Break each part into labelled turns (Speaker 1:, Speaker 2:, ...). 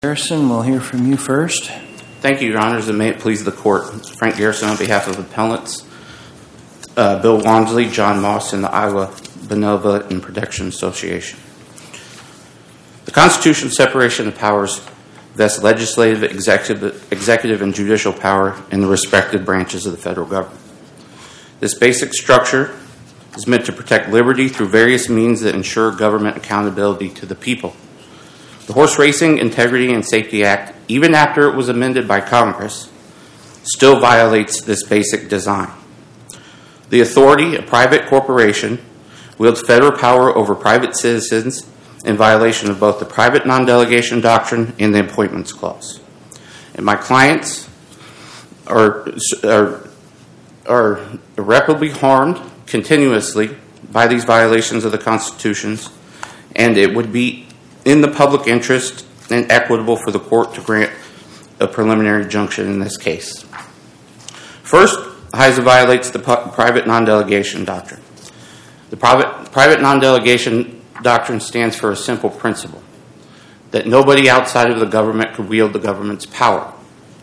Speaker 1: Garrison, we'll hear from you first.
Speaker 2: Thank you, Your Honors, and may it please the Court. Frank Garrison on behalf of appellants Bill Walmsley, John Moss, and the Iowa Benevolent and Protection Association. The Constitution's separation of powers vests legislative, executive, and judicial power in the respective branches of the federal government. This basic structure is meant to protect liberty through various means that ensure government accountability to the people. The Horse Racing Integrity and Safety Act, even after it was amended by Congress, still violates this basic design. The authority, a private corporation, wields federal power over private citizens in violation of both the private non-delegation doctrine and the Appointments Clause. And my clients are irreparably harmed continuously by these violations of the Constitution, and it would be in the public interest and equitable for the court to grant a preliminary injunction in this case. First, HISA violates the private non-delegation doctrine. The private non-delegation doctrine stands for a simple principle, that nobody outside of the government could wield the government's power.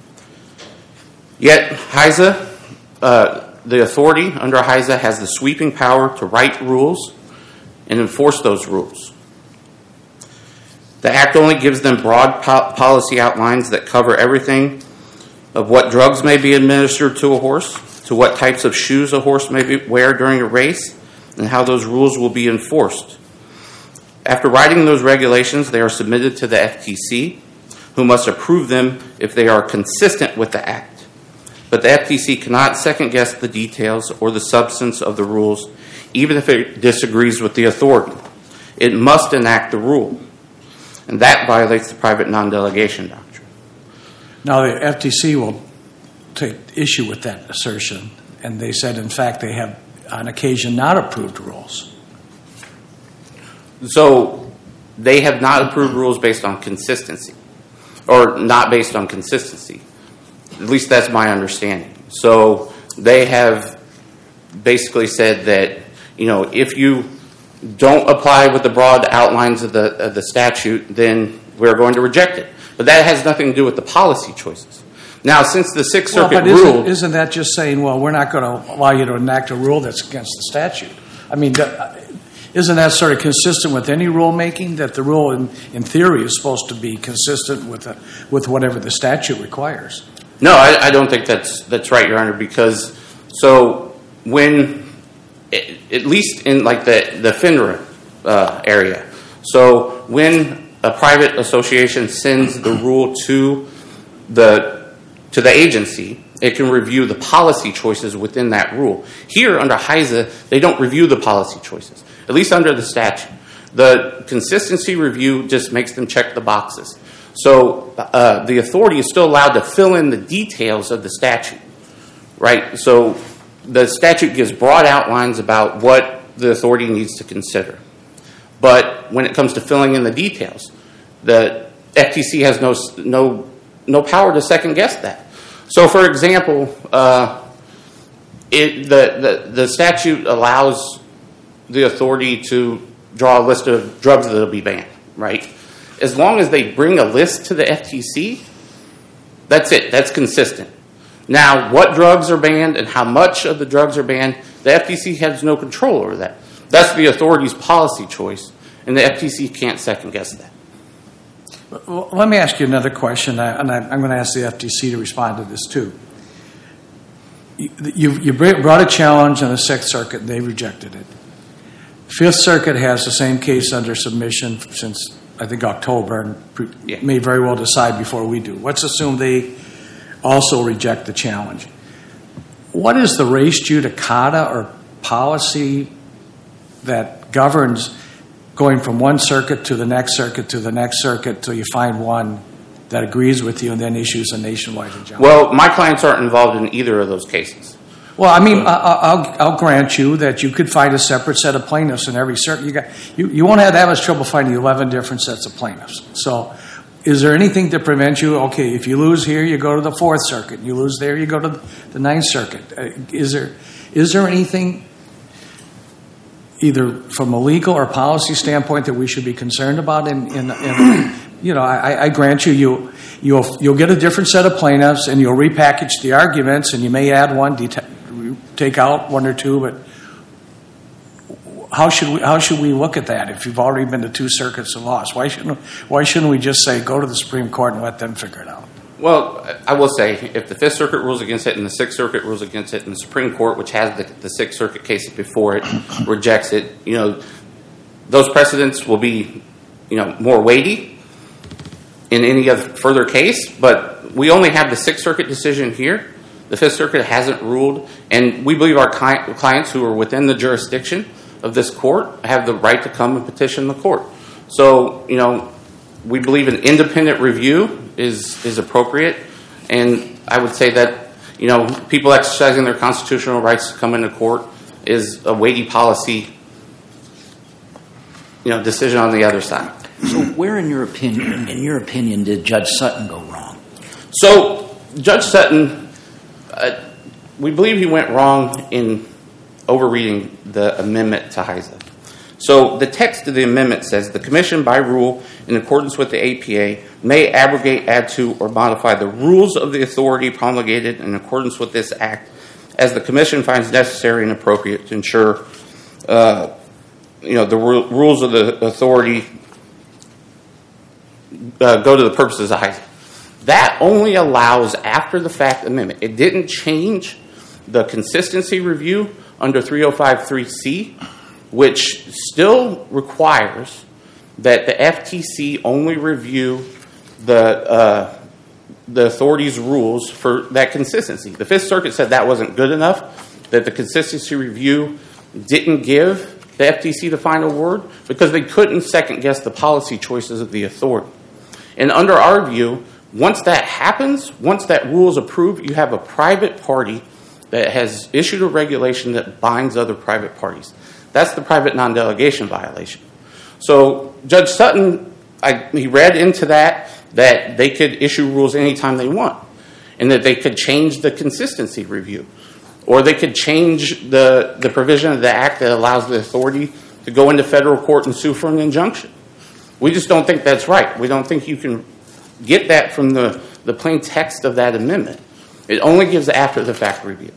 Speaker 2: Yet, HISA, the authority under HISA has the sweeping power to write rules and enforce those rules. The Act only gives them broad policy outlines that cover everything of what drugs may be administered to a horse, to what types of shoes a horse may wear during a race, and how those rules will be enforced. After writing those regulations, they are submitted to the FTC, who must approve them if they are consistent with the Act. But the FTC cannot second-guess the details or the substance of the rules, even if it disagrees with the authority. It must enact the rule. And that violates the private non-delegation doctrine.
Speaker 1: Now, the FTC will take issue with that assertion, and they said, in fact, they have, on occasion, not approved rules.
Speaker 2: So, they have not approved rules based on consistency, or not based on consistency. At least that's my understanding. So, they have basically said that, if you don't apply with the broad outlines of the statute, then we're going to reject it. But that has nothing to do with the policy choices. Now, since the Sixth Circuit ruled...
Speaker 1: Isn't that just saying, well, we're not going to allow you to enact a rule that's against the statute? I mean, isn't that sort of consistent with any rulemaking, that the rule in theory is supposed to be consistent with whatever the statute requires?
Speaker 2: No, I don't think that's right, Your Honor, because when... at least in like the FINRA area. So when a private association sends the rule to the agency, it can review the policy choices within that rule. Here under HISA, they don't review the policy choices, at least under the statute. The consistency review just makes them check the boxes. So the authority is still allowed to fill in the details of the statute, right? So the statute gives broad outlines about what the authority needs to consider. But when it comes to filling in the details, the FTC has no power to second-guess that. So, for example, the statute allows the authority to draw a list of drugs that will be banned, right? As long as they bring a list to the FTC, that's it. That's consistent. Now, what drugs are banned and how much of the drugs are banned, the FTC has no control over that. That's the authority's policy choice, and the FTC can't second-guess that.
Speaker 1: Well, let me ask you another question, and I'm going to ask the FTC to respond to this too. You brought a challenge on the Sixth Circuit, and they rejected it. Fifth Circuit has the same case under submission since, I think, October, and may very well decide before we do. Let's assume they also reject the challenge. What is the res judicata or policy that governs going from one circuit to the next circuit to the next circuit till you find one that agrees with you and then issues a nationwide injunction?
Speaker 2: Well, my clients aren't involved in either of those cases.
Speaker 1: Well, I mean, I'll grant you that you could find a separate set of plaintiffs in every circuit. You won't have that much trouble finding 11 different sets of plaintiffs. So is there anything to prevent you? Okay, if you lose here, you go to the Fourth Circuit. You lose there, you go to the Ninth Circuit. Is there anything, either from a legal or policy standpoint, that we should be concerned about in I grant you'll get a different set of plaintiffs, and you'll repackage the arguments, and you may add one, take out one or two, but how should we look at that if you've already been to 2 circuits and lost? Why shouldn't we just say go to the Supreme Court and let them figure it out?
Speaker 2: Well, I will say, if the Fifth Circuit rules against it and the Sixth Circuit rules against it and the Supreme Court, which has the Sixth Circuit case before it, rejects it, those precedents will be, more weighty in any other further case. But we only have the Sixth Circuit decision here. The Fifth Circuit hasn't ruled, and we believe our clients who are within the jurisdiction of this court have the right to come and petition the court. So, we believe an independent review is appropriate, and I would say that, people exercising their constitutional rights to come into court is a weighty policy, decision on the other side.
Speaker 3: So where, in your opinion, did Judge Sutton go wrong?
Speaker 2: So Judge Sutton, we believe he went wrong in overreading the amendment to HISA. So the text of the amendment says, the Commission, by rule, in accordance with the APA, may abrogate, add to, or modify the rules of the authority promulgated in accordance with this Act as the Commission finds necessary and appropriate to ensure the rules of the authority go to the purposes of HISA. That only allows after-the-fact amendment. It didn't change the consistency review under 305.3c, which still requires that the FTC only review the authority's rules for that consistency. The Fifth Circuit said that wasn't good enough, that the consistency review didn't give the FTC the final word because they couldn't second-guess the policy choices of the authority. And under our view, once that happens, once that rule is approved, you have a private party that has issued a regulation that binds other private parties. That's the private non-delegation violation. So Judge Sutton, he read into that they could issue rules anytime they want, and that they could change the consistency review, or they could change the provision of the Act that allows the authority to go into federal court and sue for an injunction. We just don't think that's right. We don't think you can get that from the plain text of that amendment. It only gives after-the-fact review.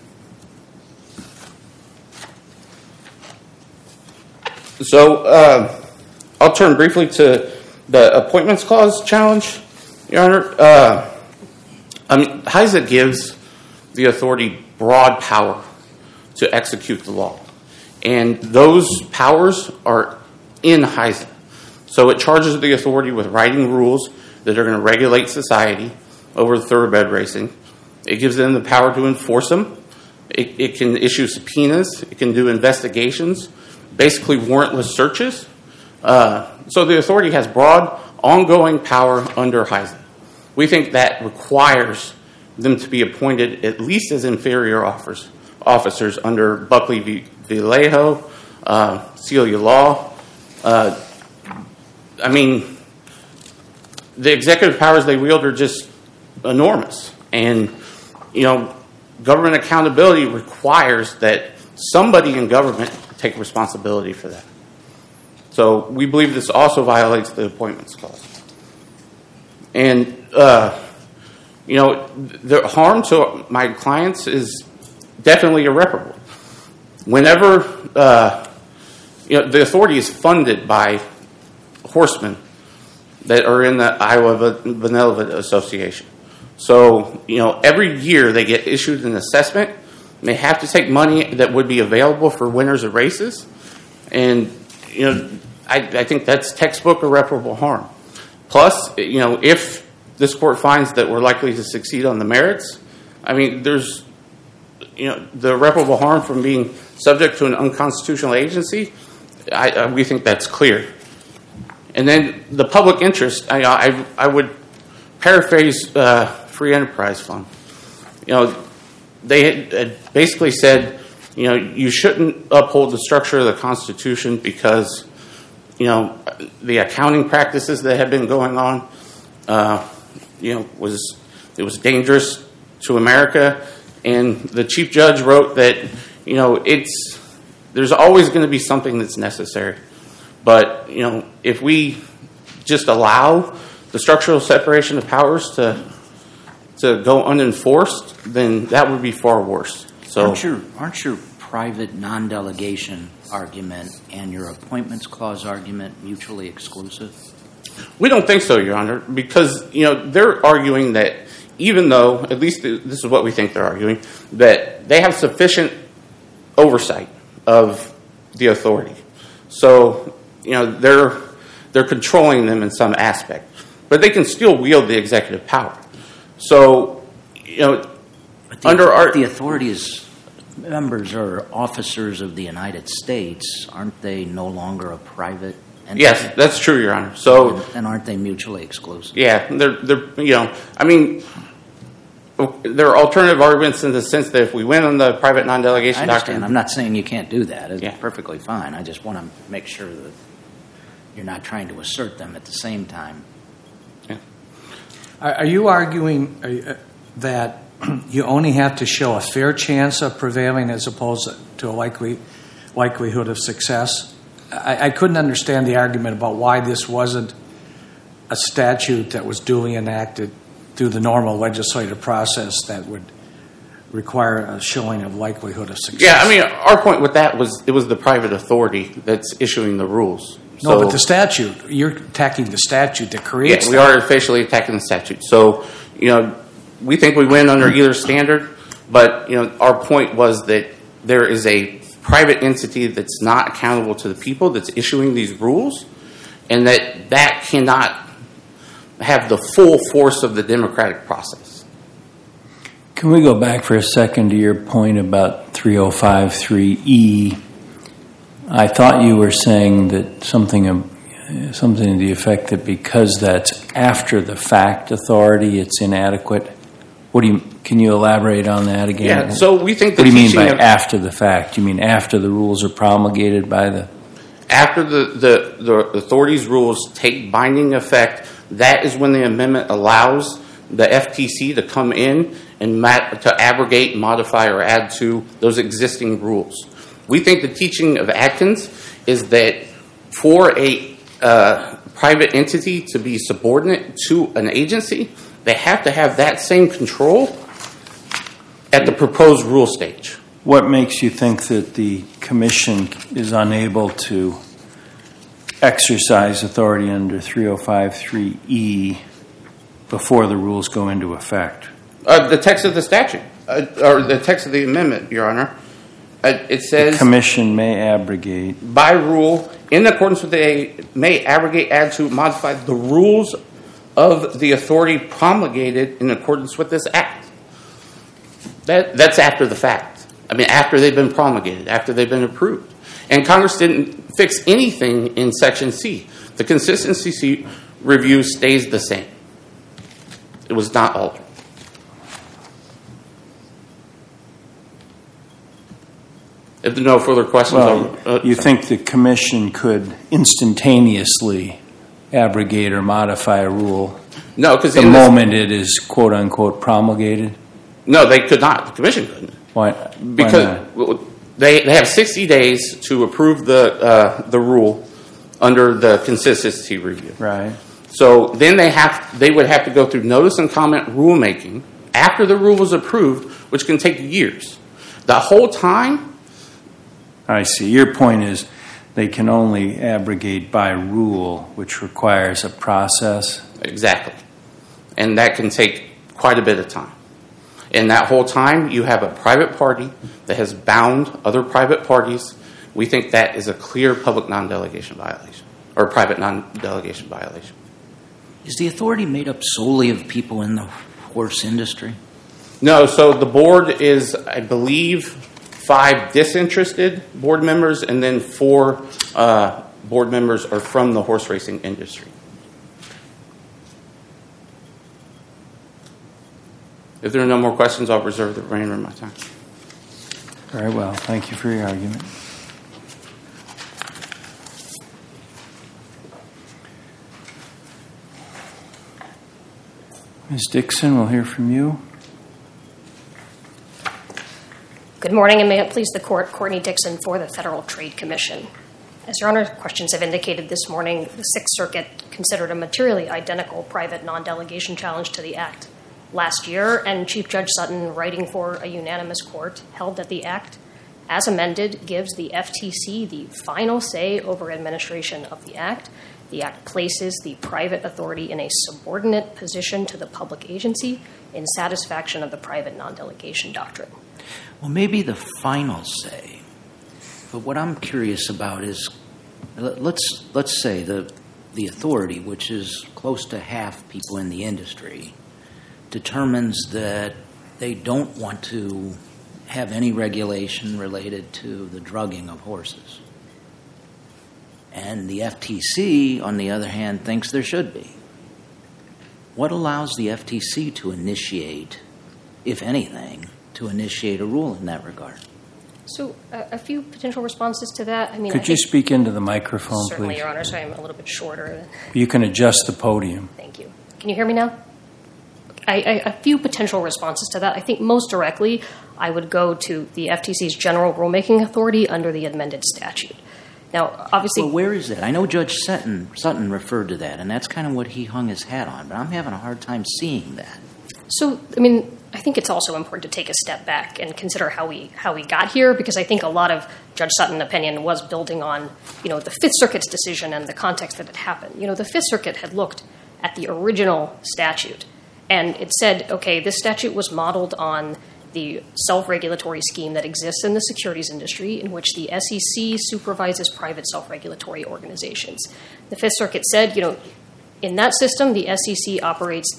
Speaker 2: So I'll turn briefly to the Appointments Clause challenge, Your Honor. HISA gives the authority broad power to execute the law. And those powers are in HISA. So it charges the authority with writing rules that are going to regulate society over thoroughbred racing. It gives them the power to enforce them. It can issue subpoenas. It can do investigations, basically warrantless searches. So the authority has broad, ongoing power under HISA. We think that requires them to be appointed at least as inferior officers under Buckley v. Vallejo, Celia Law. The executive powers they wield are just enormous. And, government accountability requires that somebody in government take responsibility for that. So we believe this also violates the Appointments Clause. And, the harm to my clients is definitely irreparable. Whenever, the authority is funded by horsemen that are in the Iowa Benevolent Association. So, every year they get issued an assessment, and they have to take money that would be available for winners of races. And, I think that's textbook irreparable harm. Plus, if this court finds that we're likely to succeed on the merits, there's, the irreparable harm from being subject to an unconstitutional agency, we think that's clear. And then the public interest, I would paraphrase Free Enterprise Fund. They had basically said, you shouldn't uphold the structure of the Constitution because, the accounting practices that have been going on, it was dangerous to America. And the Chief Judge wrote that, there's always going to be something that's necessary. But, if we just allow the structural separation of powers to go unenforced, then that would be far worse. So
Speaker 3: Aren't your private non-delegation argument and your appointments clause argument mutually exclusive?
Speaker 2: we don't think so, Your Honor, because they're arguing that even though, at least this is what we think they're arguing, that they have sufficient oversight of the authority. So they're controlling them in some aspect, but they can still wield the executive power. So
Speaker 3: the authority is members or officers of the United States. Aren't they no longer a private entity?
Speaker 2: Yes, that's true, Your Honor. So
Speaker 3: and aren't they mutually exclusive?
Speaker 2: yeah, there are alternative arguments in the sense that if we win on the private non-delegation
Speaker 3: I understand.
Speaker 2: doctrine,
Speaker 3: I'm not saying you can't do that. It's
Speaker 2: Yeah.
Speaker 3: perfectly fine. I just want to make sure that you're not trying to assert them at the same time.
Speaker 1: Are you arguing that you only have to show a fair chance of prevailing as opposed to a likelihood of success? I couldn't understand the argument about why this wasn't a statute that was duly enacted through the normal legislative process that would require a showing of likelihood of success.
Speaker 2: Yeah, our point with that was it was the private authority that's issuing the rules.
Speaker 1: No, but the statute, you're attacking the statute that creates
Speaker 2: we are facially attacking the statute. So, we think we win under either standard, but, our point was that there is a private entity that's not accountable to the people that's issuing these rules, and that cannot have the full force of the democratic process.
Speaker 4: Can we go back for a second to your point about 3053E? I thought you were saying that something to the effect that because that's after the fact authority, it's inadequate. Can you elaborate on that again?
Speaker 2: Yeah, so we think
Speaker 4: what do you mean by after the fact? You mean after the rules are promulgated by the...
Speaker 2: After the authority's rules take binding effect, that is when the amendment allows the FTC to come in and to abrogate, modify, or add to those existing rules. We think the teaching of Atkins is that for a private entity to be subordinate to an agency, they have to have that same control at the proposed rule stage.
Speaker 4: What makes you think that the Commission is unable to exercise authority under 3053E before the rules go into effect?
Speaker 2: The text of the statute, or the text of the amendment, Your Honor. It says...
Speaker 4: The Commission may abrogate...
Speaker 2: By rule, in accordance with may abrogate, add to, modify the rules of the authority promulgated in accordance with this act. That's after the fact. After they've been promulgated, after they've been approved. And Congress didn't fix anything in Section C. The consistency review stays the same. It was not altered. If there are no further questions...
Speaker 4: you think the Commission could instantaneously abrogate or modify a rule the moment it is quote-unquote promulgated?
Speaker 2: No, they could not. The Commission couldn't.
Speaker 4: Why
Speaker 2: Because they have 60 days to approve the rule under the consistency review.
Speaker 4: Right.
Speaker 2: So then they would have to go through notice and comment rulemaking after the rule was approved, which can take years. The whole time...
Speaker 4: I see. Your point is they can only abrogate by rule, which requires a process.
Speaker 2: Exactly. And that can take quite a bit of time. And that whole time, you have a private party that has bound other private parties. We think that is a clear public non-delegation violation, or private non-delegation violation.
Speaker 3: Is the authority made up solely of people in the horse industry?
Speaker 2: No, so the board is, I believe, 5 disinterested board members, and then 4 board members are from the horse racing industry. If there are no more questions, I'll reserve the remainder of my time.
Speaker 4: Very well. Thank you for your argument. Ms. Dixon, we'll hear from you.
Speaker 5: Good morning, and may it please the Court, Courtney Dixon for the Federal Trade Commission. As Your Honor's questions have indicated this morning, the Sixth Circuit considered a materially identical private non-delegation challenge to the Act last year, and Chief Judge Sutton, writing for a unanimous court, held that the Act, as amended, gives the FTC the final say over administration of the Act. The Act places the private authority in a subordinate position to the public agency in satisfaction of the private non-delegation doctrine.
Speaker 3: Well, maybe the final say, but what I'm curious about is, let's say the authority, which is close to half people in the industry, determines that they don't want to have any regulation related to the drugging of horses. And the FTC, on the other hand, thinks there should be. What allows the FTC to initiate, if anything, to initiate a rule in that regard?
Speaker 5: So a few potential responses to that.
Speaker 4: Could you speak into the microphone,
Speaker 5: certainly,
Speaker 4: please?
Speaker 5: Your Honor, so I'm a little bit shorter.
Speaker 4: You can adjust the podium.
Speaker 5: Thank you. Can you hear me now? A few potential responses to that. I think most directly, I would go to the FTC's general rulemaking authority under the amended statute. Now, obviously...
Speaker 3: Well, where is that? I know Judge Sutton referred to that, and that's kind of what he hung his hat on, but I'm having a hard time seeing that.
Speaker 5: So, I think it's also important to take a step back and consider how we got here, because I think a lot of Judge Sutton's opinion was building on, the Fifth Circuit's decision and the context that it happened. The Fifth Circuit had looked at the original statute, and it said, okay, this statute was modeled on the self-regulatory scheme that exists in the securities industry, in which the SEC supervises private self-regulatory organizations. The Fifth Circuit said, in that system, the SEC operates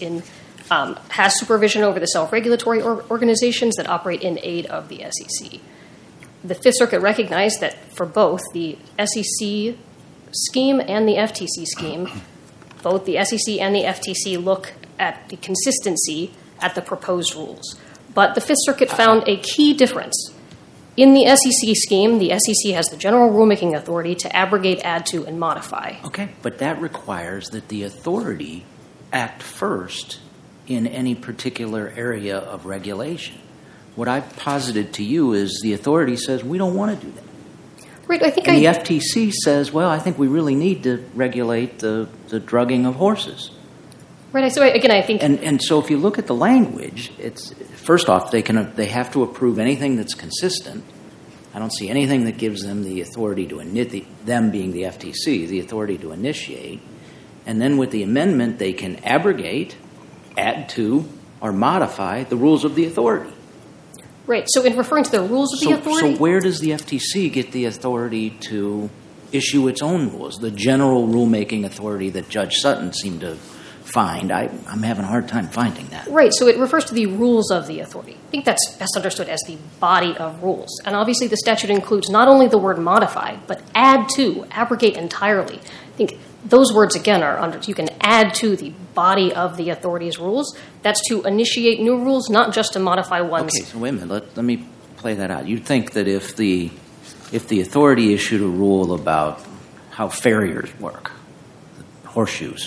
Speaker 5: has supervision over the self-regulatory organizations that operate in aid of the SEC. The Fifth Circuit recognized that for both the SEC scheme and the FTC scheme, both the SEC and the FTC look at the consistency at the proposed rules. But the Fifth Circuit found a key difference. In the SEC scheme, the SEC has the general rulemaking authority to abrogate, add to, and modify.
Speaker 3: Okay, but that requires that the authority act first in any particular area of regulation. What I've posited to you is the authority says we don't want to do that.
Speaker 5: Right, I think
Speaker 3: and the FTC says, well, I think we really need to regulate the drugging of horses.
Speaker 5: Right, so again, I think...
Speaker 3: And so if you look at the language, it's first off, they have to approve anything that's consistent. I don't see anything that gives them the authority to them being the FTC, the authority to initiate. And then with the amendment, they can abrogate, add to, or modify the rules of the authority.
Speaker 5: Right, so in referring to the rules of the authority...
Speaker 3: So where does the FTC get the authority to issue its own rules? The general rulemaking authority that Judge Sutton seemed to find. I'm having a hard time finding that.
Speaker 5: Right, so it refers to the rules of the authority. I think that's best understood as the body of rules. And obviously the statute includes not only the word modify, but add to, abrogate entirely. I think those words, again, you can add to the body of the authority's rules. That's to initiate new rules, not just to modify ones.
Speaker 3: Okay, so wait a minute. Let me play that out. You'd think that if the authority issued a rule about how farriers work, horseshoes,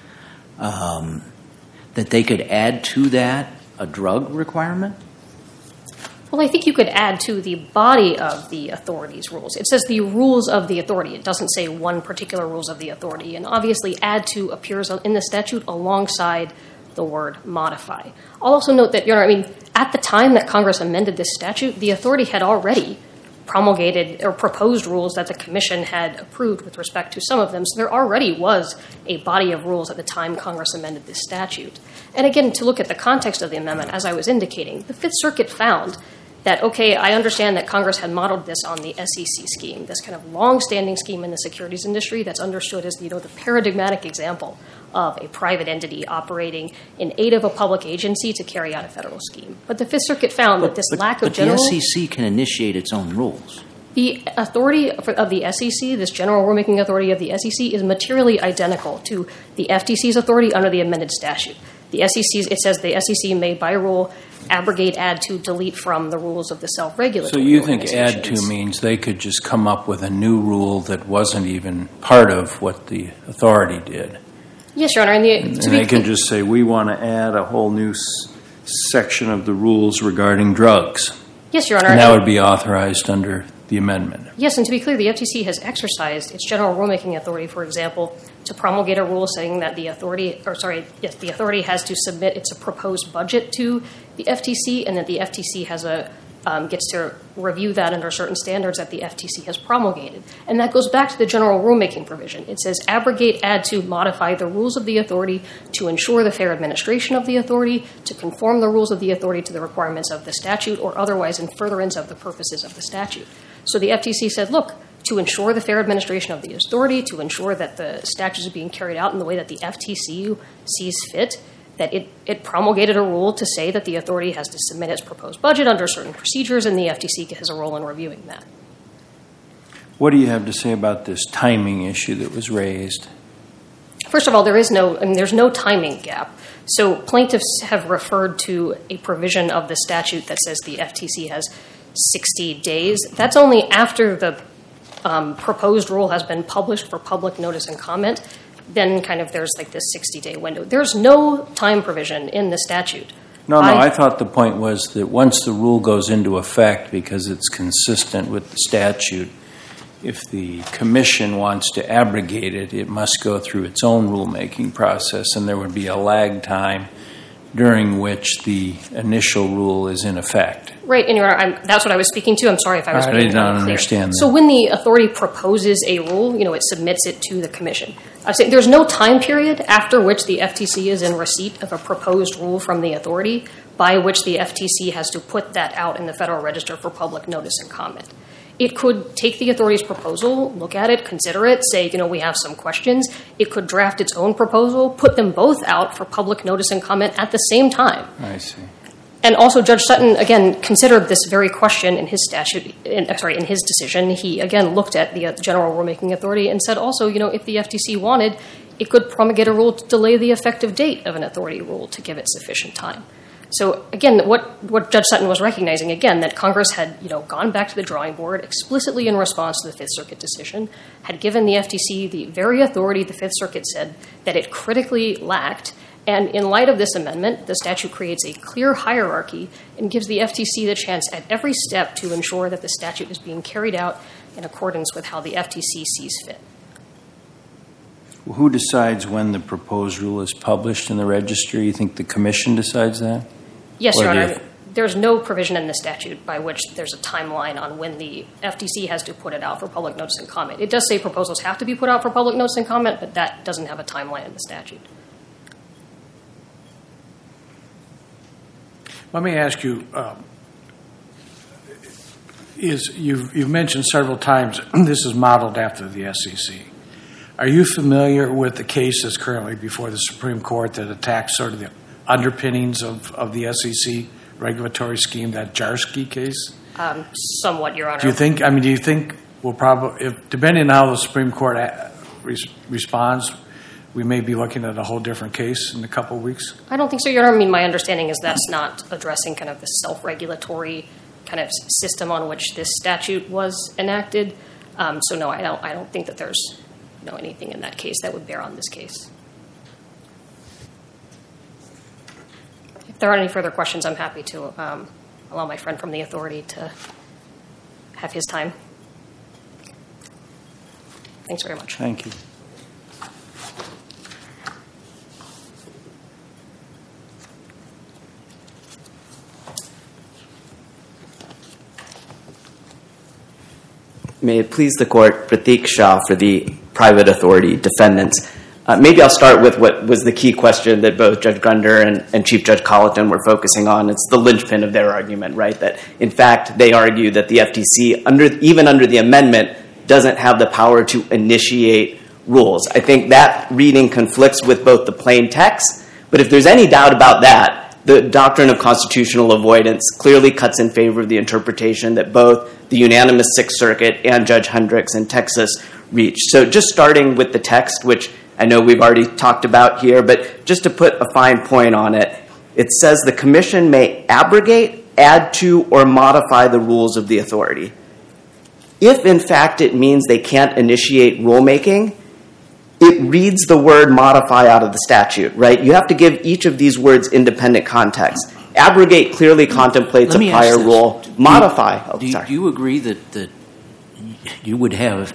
Speaker 3: that they could add to that a drug requirement?
Speaker 5: Well, I think you could add to the body of the authority's rules. It says the rules of the authority. It doesn't say one particular rules of the authority. And obviously, add to appears in the statute alongside the word modify. I'll also note that, at the time that Congress amended this statute, the authority had already promulgated or proposed rules that the Commission had approved with respect to some of them. So there already was a body of rules at the time Congress amended this statute. And again, to look at the context of the amendment, as I was indicating, the Fifth Circuit found that, okay, I understand that Congress had modeled this on the SEC scheme, this kind of long-standing scheme in the securities industry that's understood as, the paradigmatic example of a private entity operating in aid of a public agency to carry out a federal scheme. But the Fifth Circuit found that this lack of general...
Speaker 3: But the SEC can initiate its own rules.
Speaker 5: The authority of the SEC, this general rulemaking authority of the SEC, is materially identical to the FTC's authority under the amended statute. The SEC, it says the SEC may, by rule, abrogate, add to, delete from the rules of the self-regulatory
Speaker 4: So you think add to means they could just come up with a new rule that wasn't even part of what the authority did?
Speaker 5: Yes, Your Honor.
Speaker 4: And they can just say, we want to add a whole new section of the rules regarding drugs.
Speaker 5: Yes, Your Honor.
Speaker 4: And that would be authorized under the amendment.
Speaker 5: Yes, and to be clear, the FTC has exercised its general rulemaking authority, for example, to promulgate a rule saying that the authority has to submit its proposed budget to the FTC, and that the FTC has gets to review that under certain standards that the FTC has promulgated. And that goes back to the general rulemaking provision. It says abrogate, add to, modify the rules of the authority to ensure the fair administration of the authority, to conform the rules of the authority to the requirements of the statute, or otherwise in furtherance of the purposes of the statute. So the FTC said, look, to ensure the fair administration of the authority, to ensure that the statutes are being carried out in the way that the FTC sees fit, that it promulgated a rule to say that the authority has to submit its proposed budget under certain procedures, and the FTC has a role in reviewing that.
Speaker 4: What do you have to say about this timing issue that was raised?
Speaker 5: First of all, there's no timing gap. So plaintiffs have referred to a provision of the statute that says the FTC has 60 days. That's only after the proposed rule has been published for public notice and comment. Then kind of there's like this 60-day window. There's no time provision in the statute.
Speaker 4: No, I thought the point was that once the rule goes into effect, because it's consistent with the statute, if the commission wants to abrogate it, it must go through its own rulemaking process, and there would be a lag time during which the initial rule is in effect.
Speaker 5: Right, and that's what I was speaking to. I'm sorry if I was being unclear.
Speaker 4: I did not understand that.
Speaker 5: So when the authority proposes a rule, it submits it to the commission. I say there's no time period after which the FTC is in receipt of a proposed rule from the authority by which the FTC has to put that out in the Federal Register for public notice and comment. It could take the authority's proposal, look at it, consider it, say, we have some questions. It could draft its own proposal, put them both out for public notice and comment at the same time.
Speaker 4: I see.
Speaker 5: And also, Judge Sutton, again, considered this very question in his in his decision. He, again, looked at the General Rulemaking Authority and said also, if the FTC wanted, it could promulgate a rule to delay the effective date of an authority rule to give it sufficient time. So, again, what Judge Sutton was recognizing, again, that Congress had, gone back to the drawing board explicitly in response to the Fifth Circuit decision, had given the FTC the very authority the Fifth Circuit said that it critically lacked. And in light of this amendment, the statute creates a clear hierarchy and gives the FTC the chance at every step to ensure that the statute is being carried out in accordance with how the FTC sees fit.
Speaker 4: Well, who decides when the proposed rule is published in the registry? You think the commission decides that?
Speaker 5: Yes, Your Honor. There's no provision in the statute by which there's a timeline on when the FTC has to put it out for public notice and comment. It does say proposals have to be put out for public notice and comment, but that doesn't have a timeline in the statute.
Speaker 1: Let me ask you, you've mentioned several times this is modeled after the SEC. Are you familiar with the case that's currently before the Supreme Court that attacks sort of the underpinnings of the SEC regulatory scheme, that Jarsky case?
Speaker 5: Somewhat, Your Honor.
Speaker 1: Do you think we'll probably, depending on how the Supreme Court responds, we may be looking at a whole different case in a couple of weeks?
Speaker 5: I don't think so, Your Honor. My understanding is that's not addressing kind of the self-regulatory kind of system on which this statute was enacted. So no, I don't think that there's anything in that case that would bear on this case. If there are any further questions, I'm happy to allow my friend from the authority to have his time. Thanks very much.
Speaker 4: Thank you.
Speaker 6: May it please the Court, Pratik Shah for the private authority defendants. Maybe I'll start with what was the key question that both Judge Grunder and Chief Judge Colleton were focusing on. It's the linchpin of their argument, right? That, in fact, they argue that the FTC, even under the amendment, doesn't have the power to initiate rules. I think that reading conflicts with both the plain text, but if there's any doubt about that, the doctrine of constitutional avoidance clearly cuts in favor of the interpretation that both the unanimous Sixth Circuit and Judge Hendricks in Texas reached. So just starting with the text, which I know we've already talked about here, but just to put a fine point on it, it says the commission may abrogate, add to, or modify the rules of the authority. If, in fact, it means they can't initiate rulemaking, it reads the word modify out of the statute, right? You have to give each of these words independent context. Abrogate clearly contemplates a prior rule. Modify.
Speaker 3: Do you agree that you would have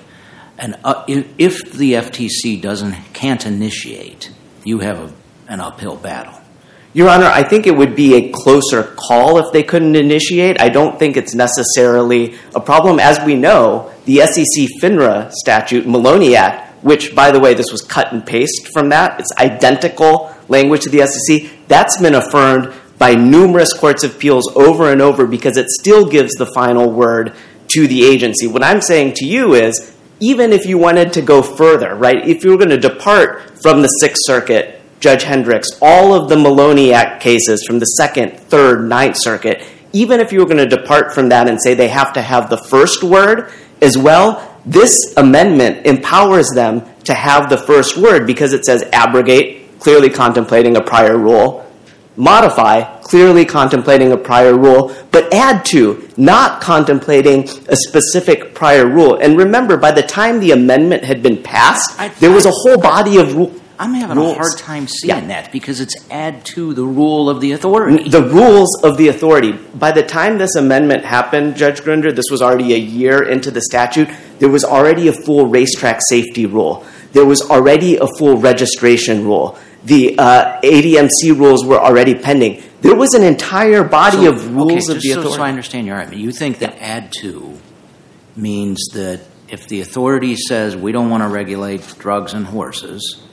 Speaker 3: if the FTC can't initiate, you have an uphill battle.
Speaker 6: Your Honor, I think it would be a closer call if they couldn't initiate. I don't think it's necessarily a problem. As we know, the SEC FINRA statute, Maloney Act, which, by the way, this was cut and paste from that. It's identical language to the SEC. That's been affirmed by numerous courts of appeals over and over because it still gives the final word to the agency. What I'm saying to you is, even if you wanted to go further, right, if you were going to depart from the Sixth Circuit, Judge Hendricks, all of the Maloney Act cases from the Second, Third, Ninth Circuit, even if you were going to depart from that and say they have to have the first word as well, this amendment empowers them to have the first word because it says abrogate, clearly contemplating a prior rule, modify, clearly contemplating a prior rule, but add to, not contemplating a specific prior rule. And remember, by the time the amendment had been passed, there was a whole body of rules.
Speaker 3: I'm having a hard time seeing that because it's add to the rule of the authority.
Speaker 6: The rules of the authority. By the time this amendment happened, Judge Grunder, this was already a year into the statute, there was already a full racetrack safety rule. There was already a full registration rule. The ADMC rules were already pending. There was an entire body of rules of the authority.
Speaker 3: So I understand your argument. You think that add to means that if the authority says we don't want to regulate drugs and horses,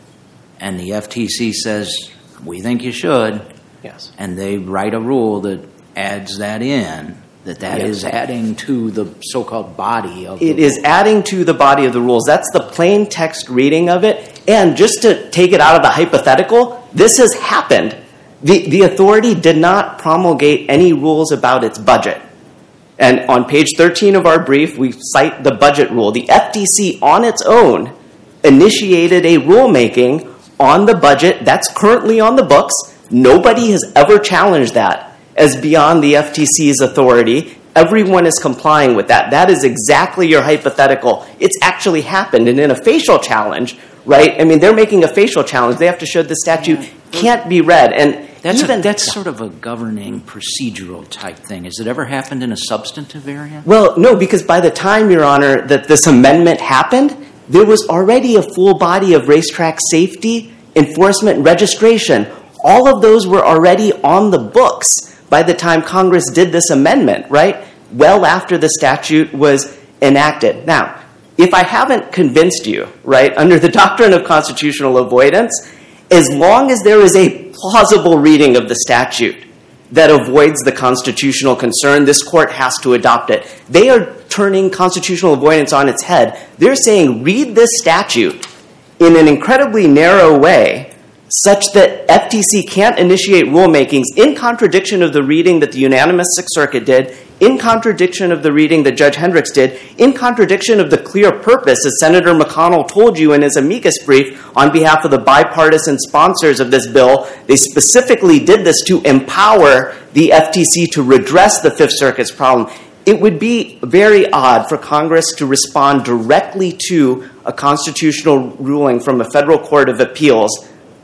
Speaker 3: and the FTC says we think you should,
Speaker 6: yes,
Speaker 3: and they write a rule that adds that in, that is adding to the so-called body of the
Speaker 6: It is adding to the body of the rules. That's the plain text reading of it. And just to take it out of the hypothetical, this has happened. The authority did not promulgate any rules about its budget. And on page 13 of our brief, we cite the budget rule. The FTC on its own initiated a rulemaking on the budget that's currently on the books. Nobody has ever challenged that as beyond the FTC's authority. Everyone is complying with that. That is exactly your hypothetical. It's actually happened. And in a facial challenge, right? I mean, they're making a facial challenge. They have to show the statute can't be read. And
Speaker 3: that's sort of a governing procedural type thing. Has it ever happened in a substantive area?
Speaker 6: Well, no, because by the time, Your Honor, that this amendment happened, there was already a full body of racetrack safety, enforcement, and registration. All of those were already on the books by the time Congress did this amendment, right? Well after the statute was enacted. Now, if I haven't convinced you, right, under the doctrine of constitutional avoidance, as long as there is a plausible reading of the statute that avoids the constitutional concern, this court has to adopt it. They are turning constitutional avoidance on its head. They're saying, read this statute in an incredibly narrow way such that FTC can't initiate rulemakings in contradiction of the reading that the unanimous Sixth Circuit did, in contradiction of the reading that Judge Hendricks did, in contradiction of the clear purpose, as Senator McConnell told you in his amicus brief on behalf of the bipartisan sponsors of this bill. They specifically did this to empower the FTC to redress the Fifth Circuit's problem. It would be very odd for Congress to respond directly to a constitutional ruling from a federal court of appeals,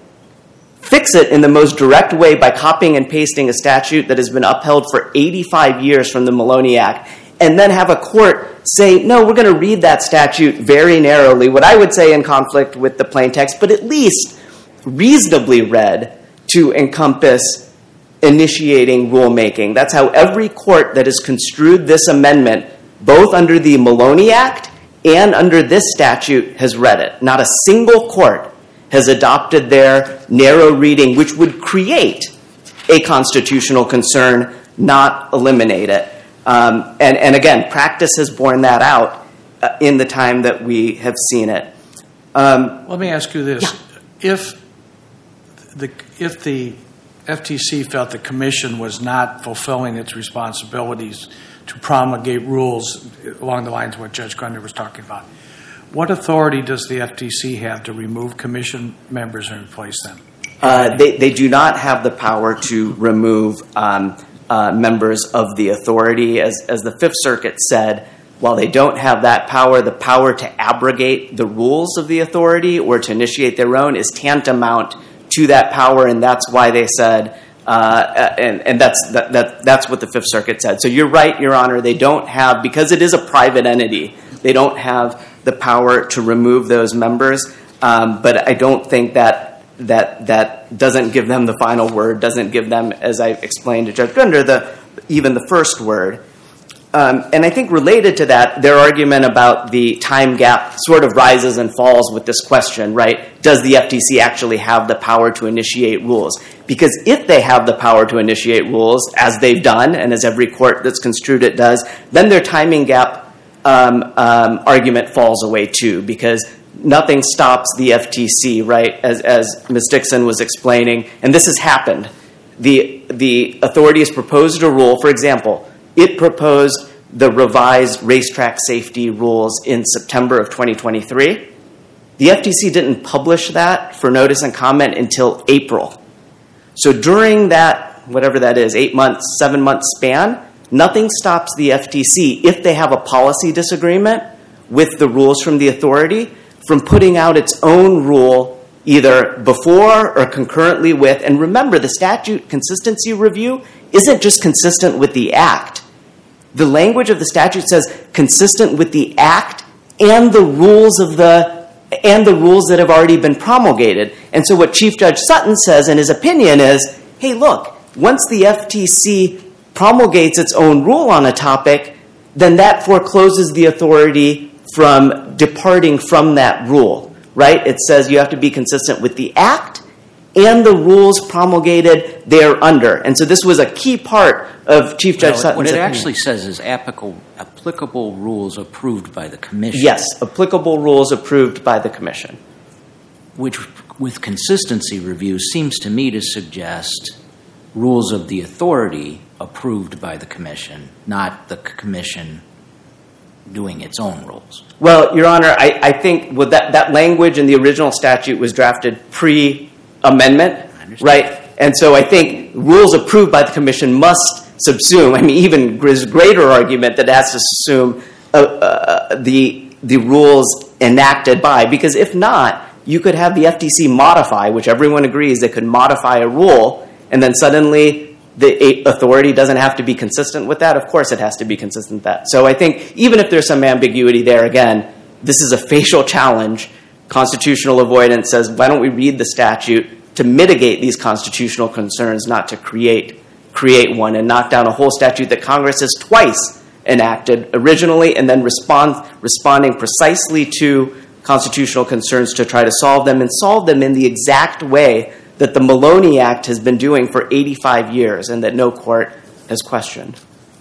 Speaker 6: fix it in the most direct way by copying and pasting a statute that has been upheld for 85 years from the Maloney Act, and then have a court say, no, we're going to read that statute very narrowly, what I would say in conflict with the plain text, but at least reasonably read to encompass initiating rulemaking. That's how every court that has construed this amendment, both under the Maloney Act and under this statute, has read it. Not a single court has adopted their narrow reading, which would create a constitutional concern, not eliminate it. And again, practice has borne that out in the time that we have seen it.
Speaker 1: Let me ask you this. Yeah. If the FTC felt the Commission was not fulfilling its responsibilities to promulgate rules along the lines of what Judge Grunder was talking about, what authority does the FTC have to remove Commission members and replace them?
Speaker 6: They do not have the power to remove members of the authority. As the Fifth Circuit said, while they don't have that power, the power to abrogate the rules of the authority or to initiate their own is tantamount to that power, and that's why they said, and that's what the Fifth Circuit said. So you're right, Your Honor, they don't have, because it is a private entity, They don't have the power to remove those members, but I don't think that doesn't give them the final word, doesn't give them, as I explained to Judge Grunder, even the first word. And I think related to that, their argument about the time gap sort of rises and falls with this question, right? Does the FTC actually have the power to initiate rules? Because if they have the power to initiate rules, as they've done, and as every court that's construed it does, then their timing gap argument falls away too, because nothing stops the FTC, right? As Ms. Dixon was explaining, and this has happened. The authority has proposed a rule. For example, it proposed the revised racetrack safety rules in September of 2023. The FTC didn't publish that for notice and comment until April. So during that, whatever that is, 8 months, 7 month span, nothing stops the FTC, if they have a policy disagreement with the rules from the authority, from putting out its own rule either before or concurrently with. And remember, the statute consistency review isn't just consistent with the act. The language of the statute says consistent with the act and the rules that have already been promulgated. And so what Chief Judge Sutton says in his opinion is, hey, look, once the FTC promulgates its own rule on a topic, then that forecloses the authority from departing from that rule, right? It says you have to be consistent with the act and the rules promulgated thereunder. And so this was a key part of Chief Judge Sutton's
Speaker 3: What it
Speaker 6: opinion.
Speaker 3: actually says is applicable rules approved by the Commission.
Speaker 6: Yes, applicable rules approved by the Commission.
Speaker 3: Which, with consistency review, seems to me to suggest rules of the authority approved by the Commission, not the Commission doing its own rules.
Speaker 6: Well, Your Honor, I think that language in the original statute was drafted pre-amendment, right? And so I think rules approved by the Commission must subsume, I mean, even greater argument that it has to assume the rules enacted by, because if not, you could have the FTC modify, which everyone agrees they could modify a rule, and then suddenly the authority doesn't have to be consistent with that. Of course it has to be consistent with that. So I think even if there's some ambiguity there, again, this is a facial challenge. Constitutional avoidance says, why don't we read the statute to mitigate these constitutional concerns, not to create one and knock down a whole statute that Congress has twice enacted originally and then responding precisely to constitutional concerns to try to solve them, and solve them in the exact way that the Maloney Act has been doing for 85 years and that no court has questioned.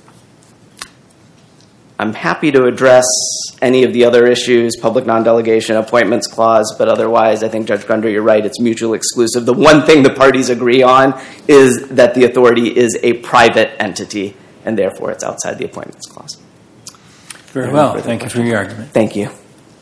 Speaker 6: I'm happy to address any of the other issues, public non-delegation, appointments clause, but otherwise I think, Judge Grunder, you're right, it's mutually exclusive. The one thing the parties agree on is that the authority is a private entity, and therefore it's outside the appointments clause.
Speaker 4: Very well. Thank you for your argument.
Speaker 6: Thank you.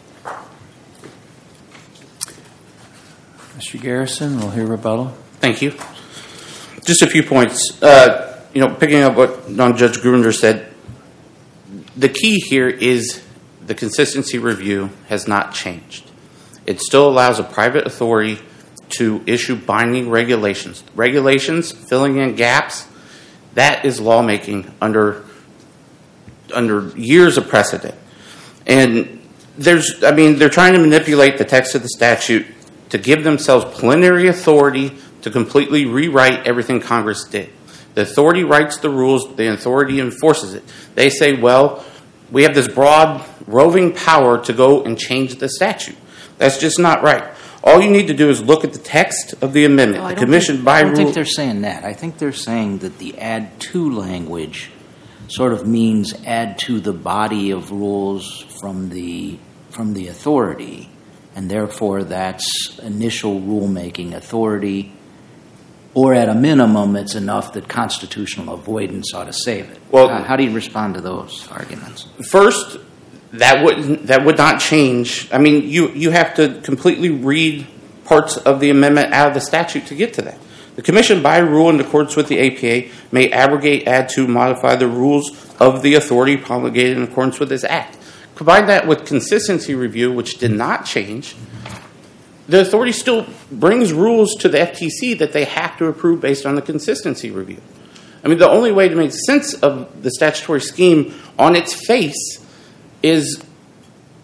Speaker 4: Mr. Garrison, we'll hear rebuttal.
Speaker 2: Thank you. Just a few points. Picking up what Judge Grunder said, the key here is the consistency review has not changed. It still allows a private authority to issue binding regulations. Regulations, filling in gaps, that is lawmaking under years of precedent. And they're trying to manipulate the text of the statute to give themselves plenary authority to completely rewrite everything Congress did. The authority writes the rules, the authority enforces it. They say, well, we have this broad roving power to go and change the statute. That's just not right. All you need to do is look at the text of the amendment.
Speaker 3: I
Speaker 2: don't think
Speaker 3: they're saying that. I think they're saying that the add to language sort of means add to the body of rules from the authority, and therefore that's initial rulemaking authority, or at a minimum it's enough that constitutional avoidance ought to save it.
Speaker 2: Well,
Speaker 3: how do you respond to those arguments?
Speaker 2: First, that would not change. I mean, you have to completely read parts of the amendment out of the statute to get to that. The Commission, by rule in accordance with the APA, may abrogate, add to, modify the rules of the authority promulgated in accordance with this Act. Combine that with consistency review, which did not change. The authority still brings rules to the FTC that they have to approve based on the consistency review. I mean, the only way to make sense of the statutory scheme on its face is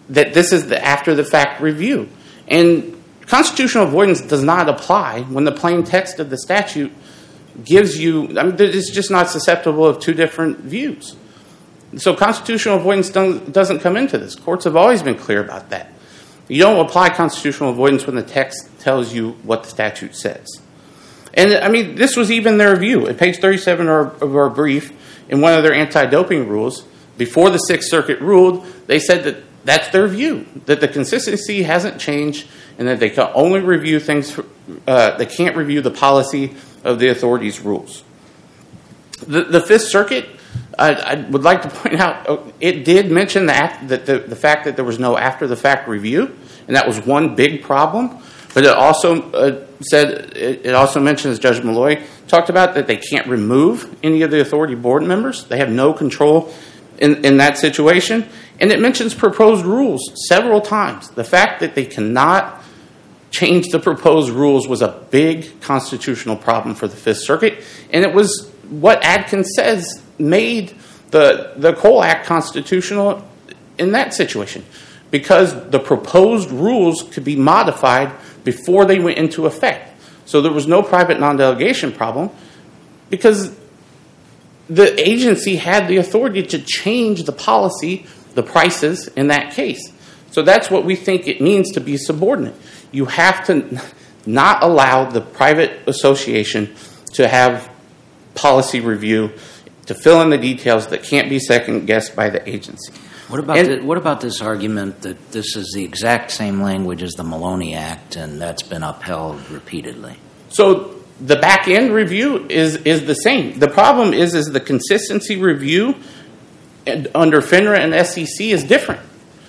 Speaker 2: that this is the after-the-fact review. And constitutional avoidance does not apply when the plain text of the statute gives you, it's just not susceptible of two different views. So constitutional avoidance doesn't come into this. Courts have always been clear about that. You don't apply constitutional avoidance when the text tells you what the statute says. And, this was even their view. At page 37 of our brief, in one of their anti-doping rules, before the Sixth Circuit ruled, they said that that's their view, that the consistency hasn't changed and that they can only review things, they can't review the policy of the authority's rules. The Fifth Circuit, I would like to point out, it did mention the fact that there was no after-the-fact review, and that was one big problem. But it also it also mentioned, as Judge Malloy talked about, that they can't remove any of the authority board members. They have no control in that situation. And it mentions proposed rules several times. The fact that they cannot change the proposed rules was a big constitutional problem for the Fifth Circuit, and it was what Adkins says made the Cole Act constitutional in that situation, because the proposed rules could be modified before they went into effect. So there was no private non-delegation problem because the agency had the authority to change the policy, the prices in that case. So that's what we think it means to be subordinate. You have to not allow the private association to have policy review, to fill in the details that can't be second-guessed by the agency.
Speaker 3: What about this argument that this is the exact same language as the Maloney Act, and that's been upheld repeatedly?
Speaker 2: So the back-end review is the same. The problem is the consistency review under FINRA and SEC is different.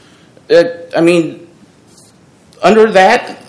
Speaker 2: Under that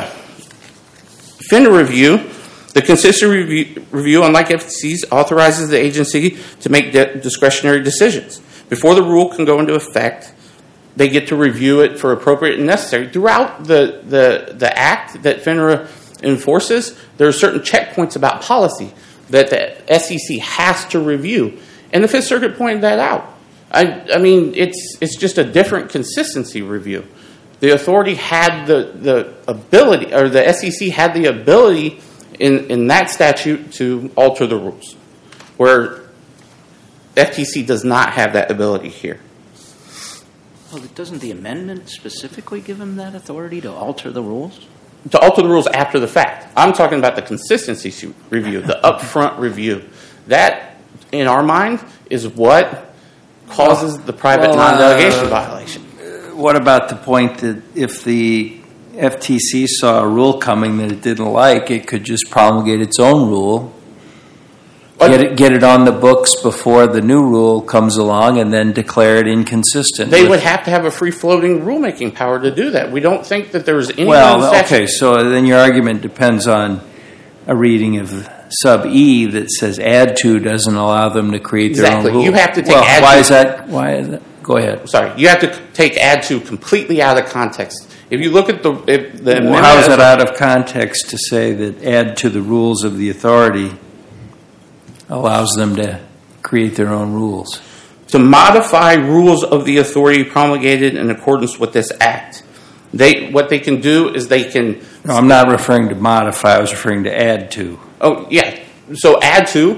Speaker 2: FINRA review, the consistency review, unlike FTC's, authorizes the agency to make discretionary decisions. Before the rule can go into effect, they get to review it for appropriate and necessary. Throughout the act that FINRA enforces, there are certain checkpoints about policy that the SEC has to review. And the Fifth Circuit pointed that out. It's just a different consistency review. The authority had the ability, or the SEC had the ability in that statute to alter the rules, where FTC does not have that ability here.
Speaker 3: Well, doesn't the amendment specifically give them that authority to alter the rules?
Speaker 2: To alter the rules after the fact. I'm talking about the consistency review, the upfront review. That, in our mind, is what causes the private non-delegation violation.
Speaker 4: What about the point that if the FTC saw a rule coming that it didn't like, it could just promulgate its own rule, get it on the books before the new rule comes along, and then declare it inconsistent?
Speaker 2: They would have to have a free-floating rulemaking power to do that. We don't think that there's any...
Speaker 4: okay, so then your argument depends on a reading of sub E that says add to doesn't allow them to create their own rule.
Speaker 2: You have to take add to...
Speaker 4: Why is that? Go ahead.
Speaker 2: Sorry. You have to take add to completely out of context. If you look at the
Speaker 4: how is it out of context to say that add to the rules of the authority allows them to create their own rules?
Speaker 2: To modify rules of the authority promulgated in accordance with this act. What they can do is they can...
Speaker 4: No, I'm not referring to modify. I was referring to add to.
Speaker 2: Oh, yeah. So add to,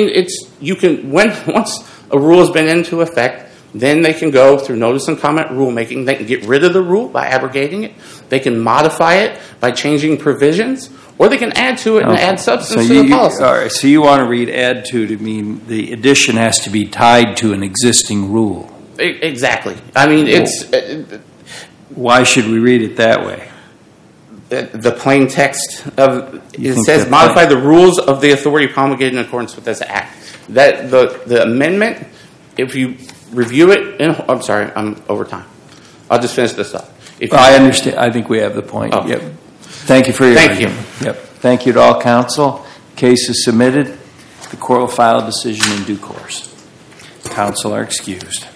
Speaker 2: once a rule has been into effect, then they can go through notice and comment rulemaking. They can get rid of the rule by abrogating it. They can modify it by changing provisions, or they can add to it and add substance to the policy.
Speaker 4: All right, so you want to read add to mean the addition has to be tied to an existing rule.
Speaker 2: Exactly.
Speaker 4: Why should we read it that way?
Speaker 2: The plain text of it says modify the rules of the authority promulgated in accordance with this act. That the amendment, if you review it, I'm sorry, I'm over time. I'll just finish this up.
Speaker 4: I understand. I think we have the point.
Speaker 2: Okay.
Speaker 4: Yep. Thank you for your argument. Yep. Thank you to all counsel. Case is submitted. The court will file a decision in due course. Counsel are excused.